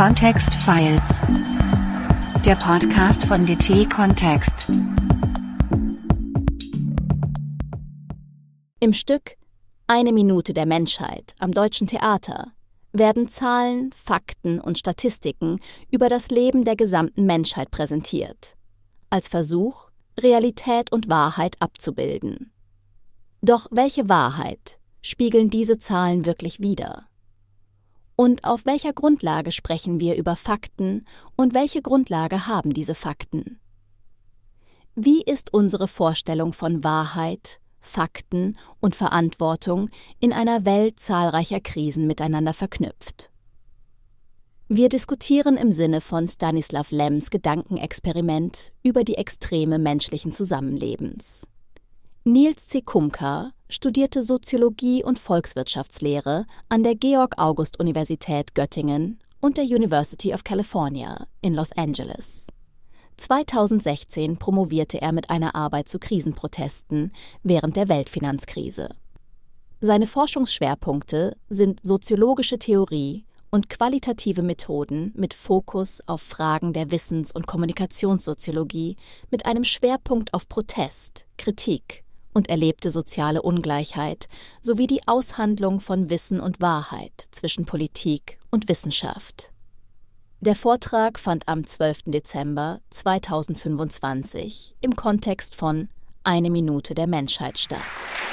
Kontext Files. Der Podcast von DT Kontext. Im Stück Eine Minute der Menschheit am Deutschen Theater werden Zahlen, Fakten und Statistiken über das Leben der gesamten Menschheit präsentiert, als Versuch, Realität und Wahrheit abzubilden. Doch welche Wahrheit spiegeln diese Zahlen wirklich wider? Und auf welcher Grundlage sprechen wir über Fakten und welche Grundlage haben diese Fakten? Wie ist unsere Vorstellung von Wahrheit, Fakten und Verantwortung in einer Welt zahlreicher Krisen miteinander verknüpft? Wir diskutieren im Sinne von Stanislav Lems Gedankenexperiment über die Extreme menschlichen Zusammenlebens. Nils C. Kumka studierte Soziologie und Volkswirtschaftslehre an der Georg-August-Universität Göttingen und der University of California in Los Angeles. 2016 promovierte er mit einer Arbeit zu Krisenprotesten während der Weltfinanzkrise. Seine Forschungsschwerpunkte sind soziologische Theorie und qualitative Methoden mit Fokus auf Fragen der Wissens- und Kommunikationssoziologie mit einem Schwerpunkt auf Protest, Kritik und erlebte soziale Ungleichheit sowie die Aushandlung von Wissen und Wahrheit zwischen Politik und Wissenschaft. Der Vortrag fand am 12. Dezember 2025 im Kontext von Eine Minute der Menschheit statt.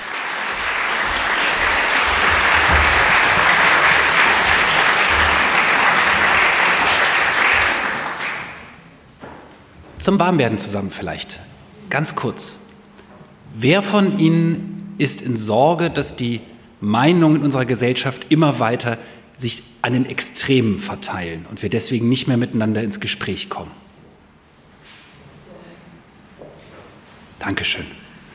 Zum Warmwerden zusammen vielleicht. Ganz kurz. Wer von Ihnen ist in Sorge, dass die Meinungen in unserer Gesellschaft immer weiter sich an den Extremen verteilen und wir deswegen nicht mehr miteinander ins Gespräch kommen? Dankeschön.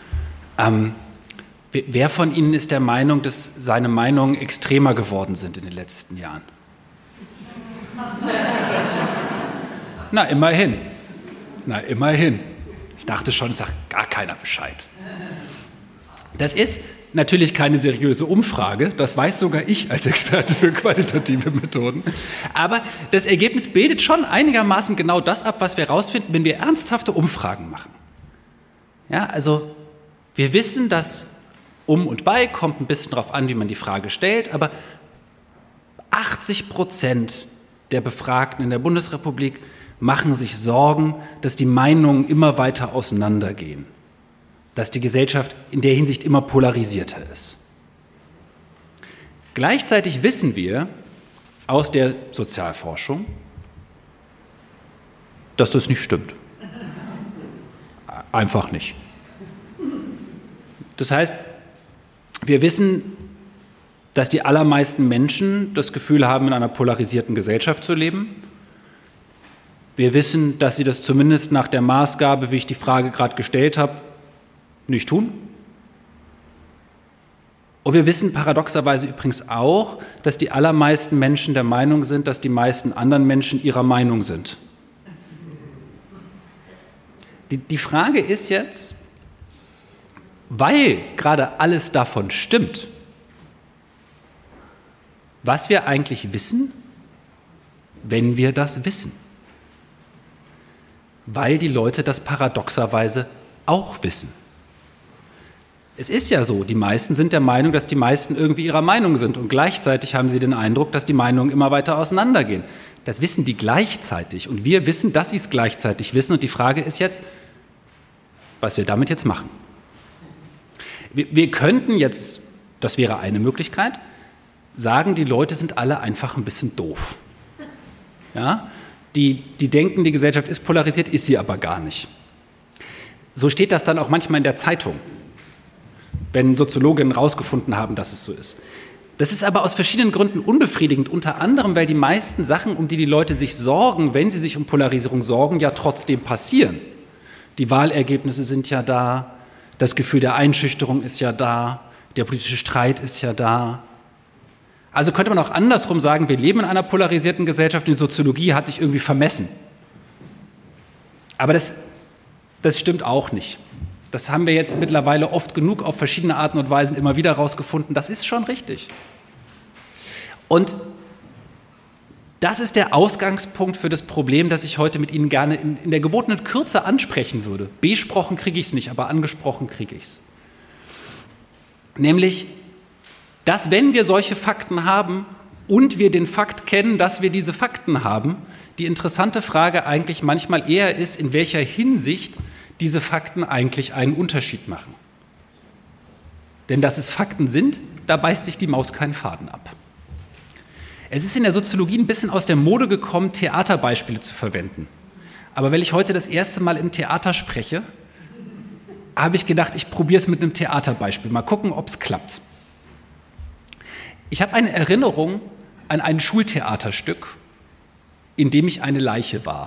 Wer von Ihnen ist der Meinung, dass seine Meinungen extremer geworden sind in den letzten Jahren? Na, immerhin. Ich dachte schon, es sagt gar keiner Bescheid. Das ist natürlich keine seriöse Umfrage, das weiß sogar ich als Experte für qualitative Methoden. Aber das Ergebnis bildet schon einigermaßen genau das ab, was wir herausfinden, wenn wir ernsthafte Umfragen machen. Ja, also wir wissen, dass um und bei, kommt ein bisschen darauf an, wie man die Frage stellt, aber 80% der Befragten in der Bundesrepublik machen sich Sorgen, dass die Meinungen immer weiter auseinandergehen, dass die Gesellschaft in der Hinsicht immer polarisierter ist. Gleichzeitig wissen wir aus der Sozialforschung, dass das nicht stimmt. Einfach nicht. Das heißt, wir wissen, dass die allermeisten Menschen das Gefühl haben, in einer polarisierten Gesellschaft zu leben. Wir wissen, dass sie das zumindest nach der Maßgabe, wie ich die Frage gerade gestellt habe, nicht tun. Und wir wissen paradoxerweise übrigens auch, dass die allermeisten Menschen der Meinung sind, dass die meisten anderen Menschen ihrer Meinung sind. Die Frage ist jetzt, weil gerade alles davon stimmt, was wir eigentlich wissen, wenn wir das wissen. Weil die Leute das paradoxerweise auch wissen. Es ist ja so, die meisten sind der Meinung, dass die meisten irgendwie ihrer Meinung sind und gleichzeitig haben sie den Eindruck, dass die Meinungen immer weiter auseinandergehen. Das wissen die gleichzeitig und wir wissen, dass sie es gleichzeitig wissen und die Frage ist jetzt, was wir damit jetzt machen. Wir könnten jetzt, das wäre eine Möglichkeit, sagen, die Leute sind alle einfach ein bisschen doof. Ja? Die denken, die Gesellschaft ist polarisiert, ist sie aber gar nicht. So steht das dann auch manchmal in der Zeitung, wenn Soziologinnen herausgefunden haben, dass es so ist. Das ist aber aus verschiedenen Gründen unbefriedigend, unter anderem, weil die meisten Sachen, um die die Leute sich sorgen, wenn sie sich um Polarisierung sorgen, ja trotzdem passieren. Die Wahlergebnisse sind ja da, das Gefühl der Einschüchterung ist ja da, der politische Streit ist ja da. Also könnte man auch andersrum sagen, wir leben in einer polarisierten Gesellschaft und die Soziologie hat sich irgendwie vermessen. Aber das stimmt auch nicht. Das haben wir jetzt mittlerweile oft genug auf verschiedene Arten und Weisen immer wieder herausgefunden. Das ist schon richtig. Und Das ist der Ausgangspunkt für das Problem, das ich heute mit Ihnen gerne in der gebotenen Kürze ansprechen würde. Besprochen kriege ich es nicht, aber angesprochen kriege ich es. Nämlich, dass wenn wir solche Fakten haben und wir den Fakt kennen, dass wir diese Fakten haben, die interessante Frage eigentlich manchmal eher ist, in welcher Hinsicht diese Fakten eigentlich einen Unterschied machen. Denn dass es Fakten sind, da beißt sich die Maus keinen Faden ab. Es ist in der Soziologie ein bisschen aus der Mode gekommen, Theaterbeispiele zu verwenden. Aber weil ich heute das erste Mal im Theater spreche, habe ich gedacht, ich probiere es mit einem Theaterbeispiel. Mal gucken, ob es klappt. Ich habe eine Erinnerung an ein Schultheaterstück, in dem ich eine Leiche war.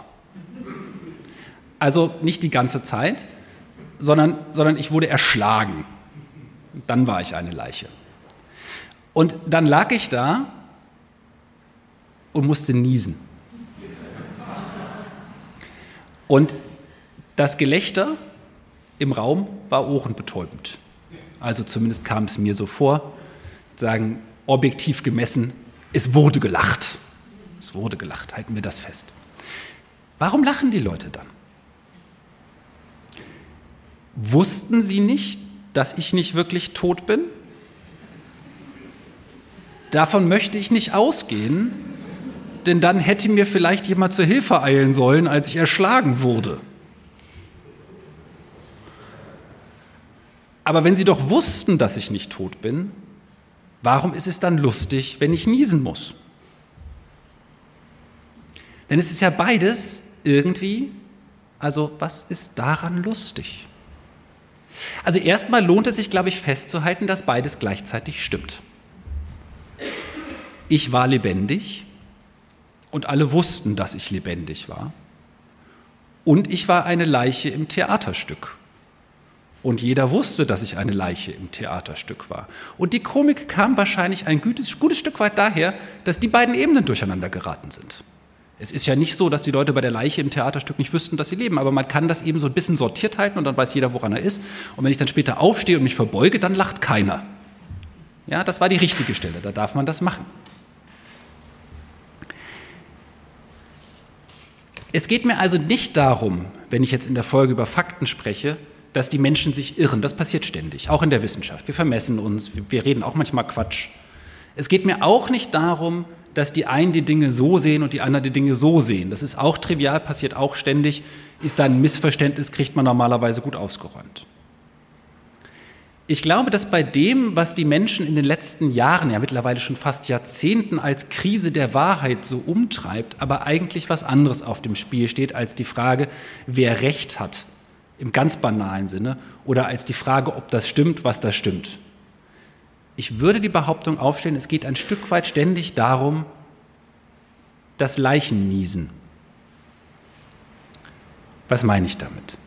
Also nicht die ganze Zeit, sondern ich wurde erschlagen. Dann war ich eine Leiche. Und dann lag ich da und musste niesen. Und das Gelächter im Raum war ohrenbetäubend. Also zumindest kam es mir so vor, sagen, objektiv gemessen, es wurde gelacht. Es wurde gelacht, halten wir das fest. Warum lachen die Leute dann? Wussten sie nicht, dass ich nicht wirklich tot bin? Davon möchte ich nicht ausgehen, denn dann hätte mir vielleicht jemand zur Hilfe eilen sollen, als ich erschlagen wurde. Aber wenn sie doch wussten, dass ich nicht tot bin, warum ist es dann lustig, wenn ich niesen muss? Denn es ist ja beides irgendwie, also was ist daran lustig? Also erstmal lohnt es sich, glaube ich, festzuhalten, dass beides gleichzeitig stimmt. Ich war lebendig und alle wussten, dass ich lebendig war. Und ich war eine Leiche im Theaterstück. Und jeder wusste, dass ich eine Leiche im Theaterstück war. Und die Komik kam wahrscheinlich ein gutes Stück weit daher, dass die beiden Ebenen durcheinander geraten sind. Es ist ja nicht so, dass die Leute bei der Leiche im Theaterstück nicht wüssten, dass sie leben, aber man kann das eben so ein bisschen sortiert halten und dann weiß jeder, woran er ist. Und wenn ich dann später aufstehe und mich verbeuge, dann lacht keiner. Ja, das war die richtige Stelle, da darf man das machen. Es geht mir also nicht darum, wenn ich jetzt in der Folge über Fakten spreche, dass die Menschen sich irren. Das passiert ständig, auch in der Wissenschaft. Wir vermessen uns, wir reden auch manchmal Quatsch. Es geht mir auch nicht darum, dass die einen die Dinge so sehen und die anderen die Dinge so sehen. Das ist auch trivial, passiert auch ständig. Ist da ein Missverständnis, kriegt man normalerweise gut ausgeräumt. Ich glaube, dass bei dem, was die Menschen in den letzten Jahren, ja mittlerweile schon fast Jahrzehnten als Krise der Wahrheit so umtreibt, aber eigentlich was anderes auf dem Spiel steht als die Frage, wer Recht hat, im ganz banalen Sinne, oder als die Frage, ob das stimmt, was da stimmt. Ich würde die Behauptung aufstellen, es geht ein Stück weit ständig darum, das Leichenniesen. Was meine ich damit?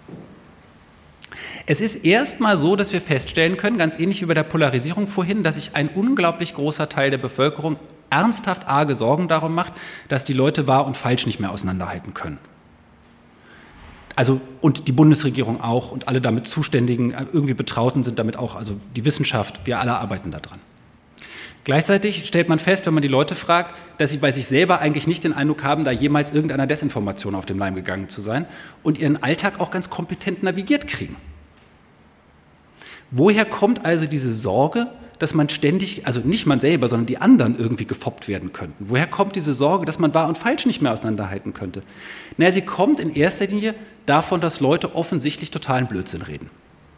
Es ist erstmal so, dass wir feststellen können, ganz ähnlich wie bei der Polarisierung vorhin, dass sich ein unglaublich großer Teil der Bevölkerung ernsthaft arge Sorgen darum macht, dass die Leute wahr und falsch nicht mehr auseinanderhalten können. Also, und die Bundesregierung auch und alle damit Zuständigen, irgendwie Betrauten sind damit auch, also die Wissenschaft, wir alle arbeiten daran. Gleichzeitig stellt man fest, wenn man die Leute fragt, dass sie bei sich selber eigentlich nicht den Eindruck haben, da jemals irgendeiner Desinformation auf den Leim gegangen zu sein und ihren Alltag auch ganz kompetent navigiert kriegen. Woher kommt also diese Sorge, dass man ständig, also nicht man selber, sondern die anderen irgendwie gefoppt werden könnten? Woher kommt diese Sorge, dass man wahr und falsch nicht mehr auseinanderhalten könnte? Naja, sie kommt in erster Linie davon, dass Leute offensichtlich totalen Blödsinn reden.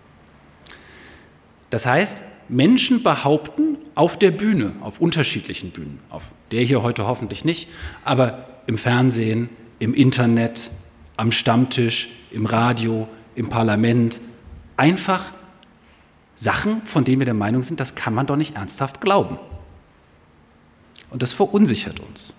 Das heißt, Menschen behaupten auf der Bühne, auf unterschiedlichen Bühnen, auf der hier heute hoffentlich nicht, aber im Fernsehen, im Internet, am Stammtisch, im Radio, im Parlament, einfach Sachen, von denen wir der Meinung sind, das kann man doch nicht ernsthaft glauben. Und das verunsichert uns.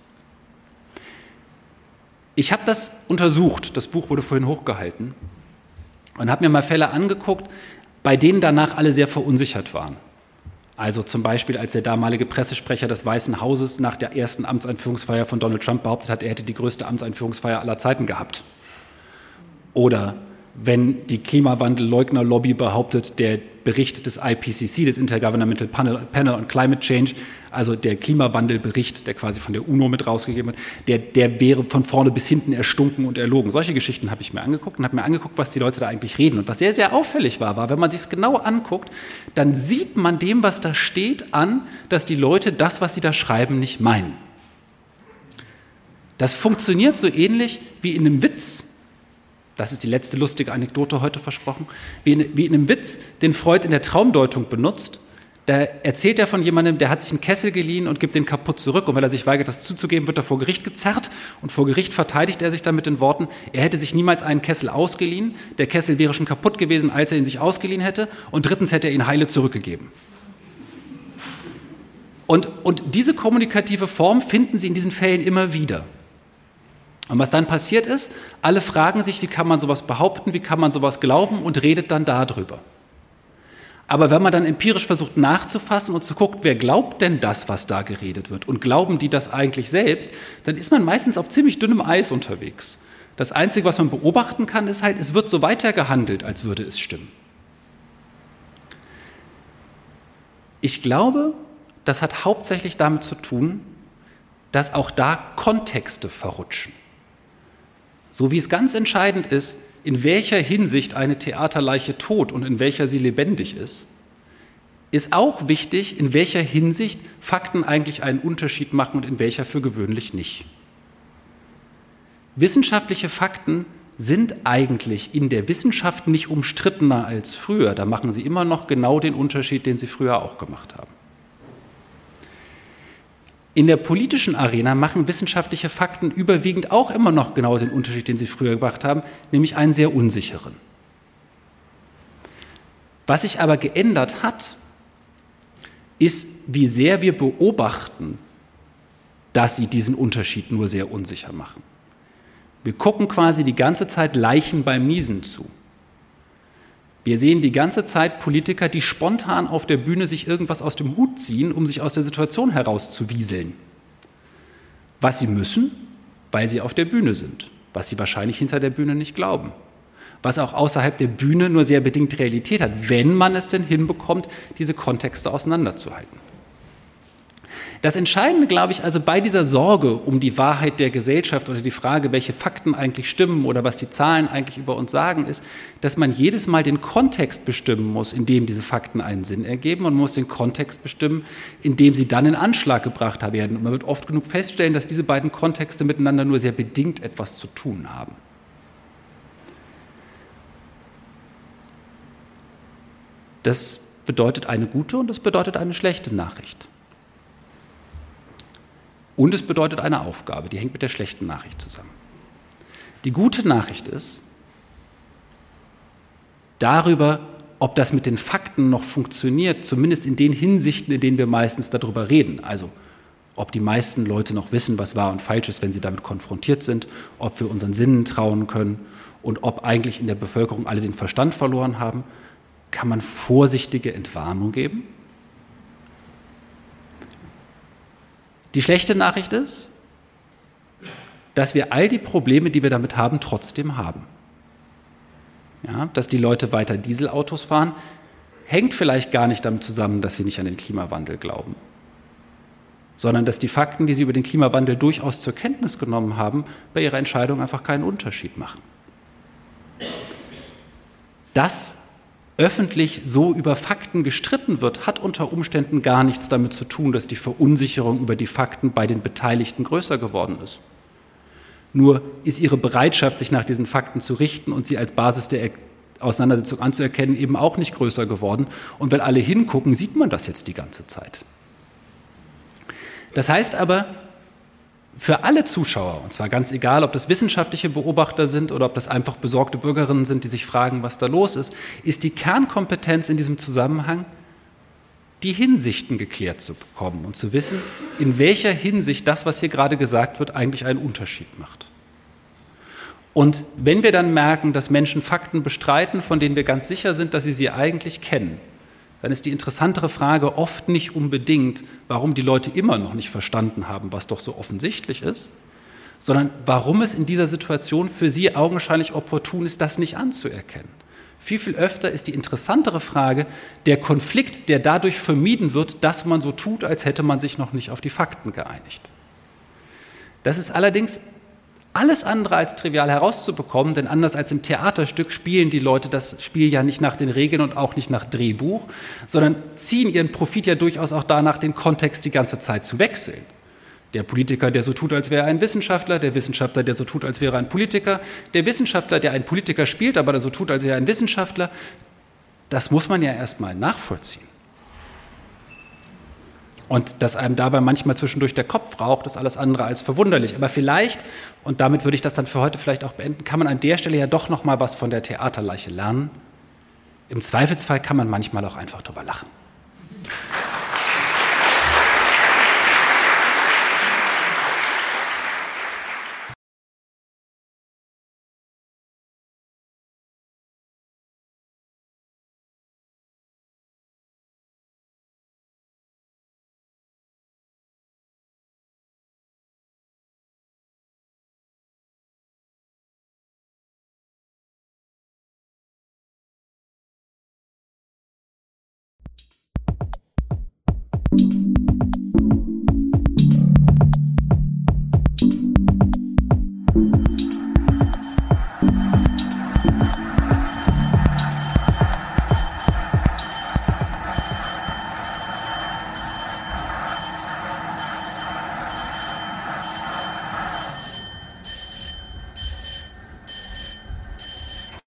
Ich habe das untersucht, das Buch wurde vorhin hochgehalten, und habe mir mal Fälle angeguckt, bei denen danach alle sehr verunsichert waren. Also zum Beispiel, als der damalige Pressesprecher des Weißen Hauses nach der ersten Amtseinführungsfeier von Donald Trump behauptet hat, er hätte die größte Amtseinführungsfeier aller Zeiten gehabt. Oder wenn die Klimawandelleugner-Lobby behauptet, der Bericht des IPCC, des Intergovernmental Panel on Climate Change, also der Klimawandelbericht, der quasi von der UNO mit rausgegeben wird, der wäre von vorne bis hinten erstunken und erlogen. Solche Geschichten habe ich mir angeguckt und habe mir angeguckt, was die Leute da eigentlich reden. Und was sehr, sehr auffällig war, wenn man sich es genau anguckt, dann sieht man dem, was da steht, an, dass die Leute das, was sie da schreiben, nicht meinen. Das funktioniert so ähnlich wie in einem Witz. Das ist die letzte lustige Anekdote heute versprochen. Wie in einem Witz, den Freud in der Traumdeutung benutzt. Da erzählt er von jemandem, der hat sich einen Kessel geliehen und gibt den kaputt zurück. Und weil er sich weigert, das zuzugeben, wird er vor Gericht gezerrt. Und vor Gericht verteidigt er sich dann mit den Worten, er hätte sich niemals einen Kessel ausgeliehen. Der Kessel wäre schon kaputt gewesen, als er ihn sich ausgeliehen hätte. Und drittens hätte er ihn heile zurückgegeben. Und diese kommunikative Form finden Sie in diesen Fällen immer wieder. Und was dann passiert ist, alle fragen sich, wie kann man sowas behaupten, wie kann man sowas glauben und redet dann darüber. Aber wenn man dann empirisch versucht nachzufassen und zu gucken, wer glaubt denn das, was da geredet wird und glauben die das eigentlich selbst, dann ist man meistens auf ziemlich dünnem Eis unterwegs. Das Einzige, was man beobachten kann, ist halt, es wird so weiter gehandelt, als würde es stimmen. Ich glaube, das hat hauptsächlich damit zu tun, dass auch da Kontexte verrutschen. So wie es ganz entscheidend ist, in welcher Hinsicht eine Theaterleiche tot und in welcher sie lebendig ist, ist auch wichtig, in welcher Hinsicht Fakten eigentlich einen Unterschied machen und in welcher für gewöhnlich nicht. Wissenschaftliche Fakten sind eigentlich in der Wissenschaft nicht umstrittener als früher. Da machen sie immer noch genau den Unterschied, den sie früher auch gemacht haben. In der politischen Arena machen wissenschaftliche Fakten überwiegend auch immer noch genau den Unterschied, den sie früher gemacht haben, nämlich einen sehr unsicheren. Was sich aber geändert hat, ist, wie sehr wir beobachten, dass sie diesen Unterschied nur sehr unsicher machen. Wir gucken quasi die ganze Zeit Leichen beim Niesen zu. Wir sehen die ganze Zeit Politiker, die spontan auf der Bühne sich irgendwas aus dem Hut ziehen, um sich aus der Situation herauszuwieseln. Was sie müssen, weil sie auf der Bühne sind, was sie wahrscheinlich hinter der Bühne nicht glauben. Was auch außerhalb der Bühne nur sehr bedingt Realität hat, wenn man es denn hinbekommt, diese Kontexte auseinanderzuhalten. Das Entscheidende, glaube ich, also bei dieser Sorge um die Wahrheit der Gesellschaft oder die Frage, welche Fakten eigentlich stimmen oder was die Zahlen eigentlich über uns sagen, ist, dass man jedes Mal den Kontext bestimmen muss, in dem diese Fakten einen Sinn ergeben, und man muss den Kontext bestimmen, in dem sie dann in Anschlag gebracht werden. Und man wird oft genug feststellen, dass diese beiden Kontexte miteinander nur sehr bedingt etwas zu tun haben. Das bedeutet eine gute und das bedeutet eine schlechte Nachricht. Und es bedeutet eine Aufgabe, die hängt mit der schlechten Nachricht zusammen. Die gute Nachricht ist, darüber, ob das mit den Fakten noch funktioniert, zumindest in den Hinsichten, in denen wir meistens darüber reden. Also, ob die meisten Leute noch wissen, was wahr und falsch ist, wenn sie damit konfrontiert sind, ob wir unseren Sinnen trauen können und ob eigentlich in der Bevölkerung alle den Verstand verloren haben, kann man vorsichtige Entwarnung geben. Die schlechte Nachricht ist, dass wir all die Probleme, die wir damit haben, trotzdem haben. Ja, dass die Leute weiter Dieselautos fahren, hängt vielleicht gar nicht damit zusammen, dass sie nicht an den Klimawandel glauben, sondern dass die Fakten, die sie über den Klimawandel durchaus zur Kenntnis genommen haben, bei ihrer Entscheidung einfach keinen Unterschied machen. Dass öffentlich so über Fakten gestritten wird, hat unter Umständen gar nichts damit zu tun, dass die Verunsicherung über die Fakten bei den Beteiligten größer geworden ist. Nur ist ihre Bereitschaft, sich nach diesen Fakten zu richten und sie als Basis der Auseinandersetzung anzuerkennen, eben auch nicht größer geworden. Und wenn alle hingucken, sieht man das jetzt die ganze Zeit. Das heißt aber, für alle Zuschauer, und zwar ganz egal, ob das wissenschaftliche Beobachter sind oder ob das einfach besorgte Bürgerinnen sind, die sich fragen, was da los ist, ist die Kernkompetenz in diesem Zusammenhang, die Hinsichten geklärt zu bekommen und zu wissen, in welcher Hinsicht das, was hier gerade gesagt wird, eigentlich einen Unterschied macht. Und wenn wir dann merken, dass Menschen Fakten bestreiten, von denen wir ganz sicher sind, dass sie eigentlich kennen, dann ist die interessantere Frage oft nicht unbedingt, warum die Leute immer noch nicht verstanden haben, was doch so offensichtlich ist, sondern warum es in dieser Situation für sie augenscheinlich opportun ist, das nicht anzuerkennen. Viel, viel öfter ist die interessantere Frage der Konflikt, der dadurch vermieden wird, dass man so tut, als hätte man sich noch nicht auf die Fakten geeinigt. Das ist allerdings alles andere als trivial herauszubekommen, denn anders als im Theaterstück spielen die Leute das Spiel ja nicht nach den Regeln und auch nicht nach Drehbuch, sondern ziehen ihren Profit ja durchaus auch danach, den Kontext die ganze Zeit zu wechseln. Der Politiker, der so tut, als wäre er ein Wissenschaftler, der Wissenschaftler, der so tut, als wäre er ein Politiker, der Wissenschaftler, der einen Politiker spielt, aber der so tut, als wäre er ein Wissenschaftler, das muss man ja erstmal nachvollziehen. Und dass einem dabei manchmal zwischendurch der Kopf raucht, ist alles andere als verwunderlich. Aber vielleicht, und damit würde ich das dann für heute vielleicht auch beenden, kann man an der Stelle ja doch noch mal was von der Theaterleiche lernen. Im Zweifelsfall kann man manchmal auch einfach drüber lachen.